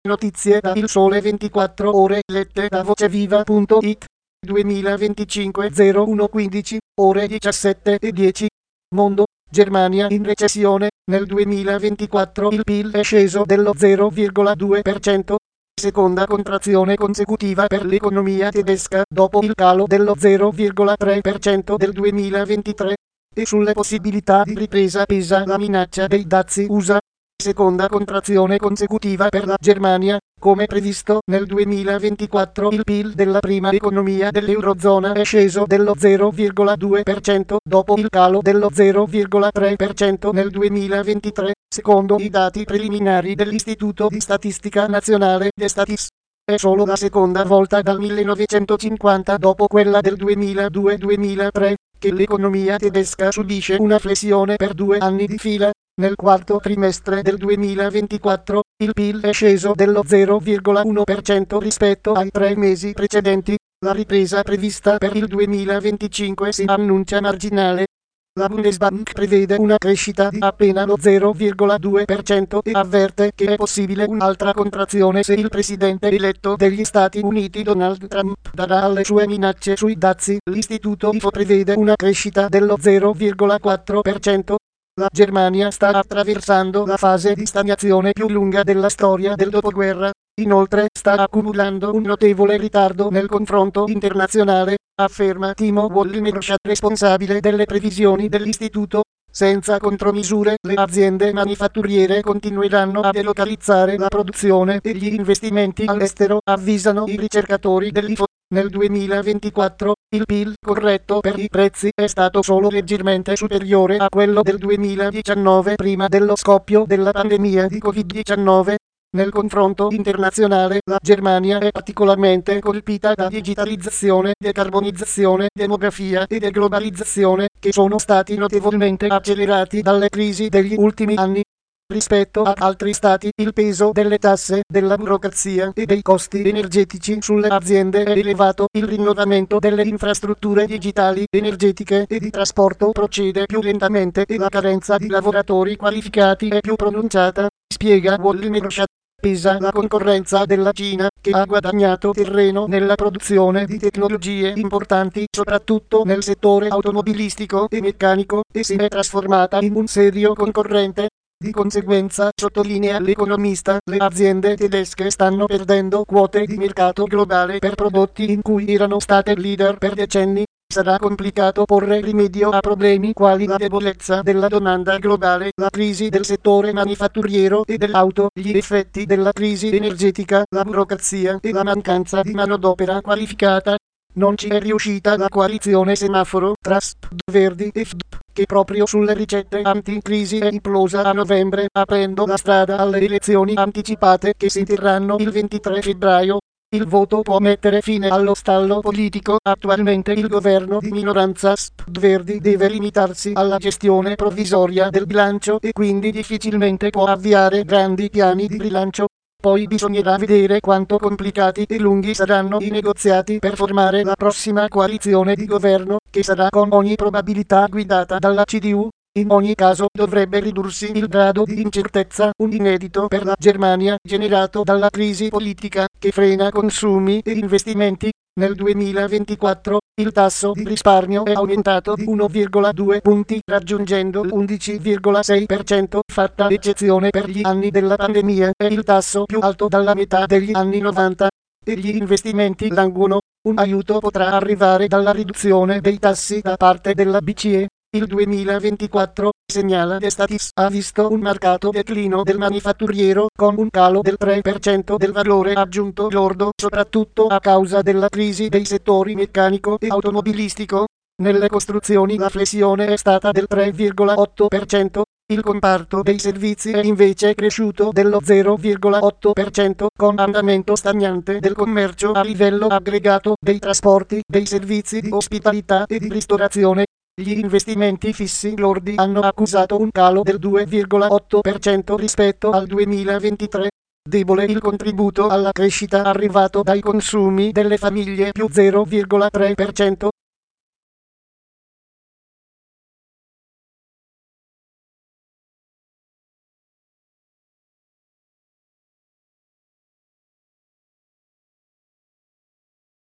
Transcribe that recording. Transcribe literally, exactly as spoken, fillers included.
Notizie da Il Sole ventiquattro Ore lette da voceviva punto it. duemilaventicinque zero uno quindici, ore diciassette e dieci. Mondo, Germania in recessione, nel duemilaventiquattro il P I L è sceso dello zero virgola due per cento, seconda contrazione consecutiva per l'economia tedesca dopo il calo dello zero virgola tre per cento del duemilaventitré, e sulle possibilità di ripresa pesa la minaccia dei dazi U S A. Seconda contrazione consecutiva per la Germania, come previsto nel duemilaventiquattro il P I L della prima economia dell'Eurozona è sceso dello zero virgola due per cento dopo il calo dello zero virgola tre per cento nel duemilaventitré, secondo i dati preliminari dell'Istituto di Statistica Nazionale Destatis. È solo la seconda volta dal millenovecentocinquanta dopo quella del duemiladue duemilatré che l'economia tedesca subisce una flessione per due anni di fila. Nel quarto trimestre del duemilaventiquattro, il P I L è sceso dello zero virgola uno per cento rispetto ai tre mesi precedenti. La ripresa prevista per il duemilaventicinque si annuncia marginale. La Bundesbank prevede una crescita di appena lo zero virgola due per cento e avverte che è possibile un'altra contrazione se il presidente eletto degli Stati Uniti Donald Trump darà alle sue minacce sui dazi. L'Istituto Ifo prevede una crescita dello zero virgola quattro per cento. La Germania sta attraversando la fase di stagnazione più lunga della storia del dopoguerra, inoltre sta accumulando un notevole ritardo nel confronto internazionale, afferma Timo Wollmerschat, responsabile delle previsioni dell'istituto. Senza contromisure, le aziende manifatturiere continueranno a delocalizzare la produzione e gli investimenti all'estero, avvisano i ricercatori dell'Ifo. Nel duemilaventiquattro, il P I L corretto per i prezzi è stato solo leggermente superiore a quello del duemiladiciannove prima dello scoppio della pandemia di Covid diciannove. Nel confronto internazionale, la Germania è particolarmente colpita da digitalizzazione, decarbonizzazione, demografia e deglobalizzazione, che sono stati notevolmente accelerati dalle crisi degli ultimi anni. Rispetto ad altri stati, il peso delle tasse, della burocrazia e dei costi energetici sulle aziende è elevato. Il rinnovamento delle infrastrutture digitali, energetiche e di trasporto procede più lentamente e la carenza di lavoratori qualificati è più pronunciata, spiega Wollmerschat. Pesa la concorrenza della Cina, che ha guadagnato terreno nella produzione di tecnologie importanti soprattutto nel settore automobilistico e meccanico, e si è trasformata in un serio concorrente. Di conseguenza, sottolinea l'economista, le aziende tedesche stanno perdendo quote di mercato globale per prodotti in cui erano state leader per decenni. Sarà complicato porre rimedio a problemi quali la debolezza della domanda globale, la crisi del settore manifatturiero e dell'auto, gli effetti della crisi energetica, la burocrazia e la mancanza di manodopera qualificata. Non ci è riuscita la coalizione semaforo tra S P D Verdi e F D P, che proprio sulle ricette anticrisi è implosa a novembre, aprendo la strada alle elezioni anticipate che si terranno il ventitré febbraio. Il voto può mettere fine allo stallo politico. Attualmente il governo di minoranza S P D Verdi deve limitarsi alla gestione provvisoria del bilancio e quindi difficilmente può avviare grandi piani di rilancio. Poi bisognerà vedere quanto complicati e lunghi saranno i negoziati per formare la prossima coalizione di governo, che sarà con ogni probabilità guidata dalla C D U. In ogni caso dovrebbe ridursi il grado di incertezza, un inedito per la Germania generato dalla crisi politica, che frena consumi e investimenti. Nel duemilaventiquattro, il tasso di risparmio è aumentato di uno virgola due punti, raggiungendo l'undici virgola sei per cento, fatta eccezione per gli anni della pandemia, è il tasso più alto dalla metà degli anni novanta. E gli investimenti languono. Un aiuto potrà arrivare dalla riduzione dei tassi da parte della B C E. Il duemilaventiquattro, segnala Destatis, ha visto un marcato declino del manifatturiero, con un calo del tre per cento del valore aggiunto lordo, soprattutto a causa della crisi dei settori meccanico e automobilistico. Nelle costruzioni la flessione è stata del tre virgola otto per cento. Il comparto dei servizi è invece cresciuto dello zero virgola otto per cento, con andamento stagnante del commercio a livello aggregato, dei trasporti, dei servizi di ospitalità e di ristorazione. Gli investimenti fissi lordi hanno accusato un calo del due virgola otto per cento rispetto al duemilaventitré. Debole il contributo alla crescita arrivato dai consumi delle famiglie più zero virgola tre per cento,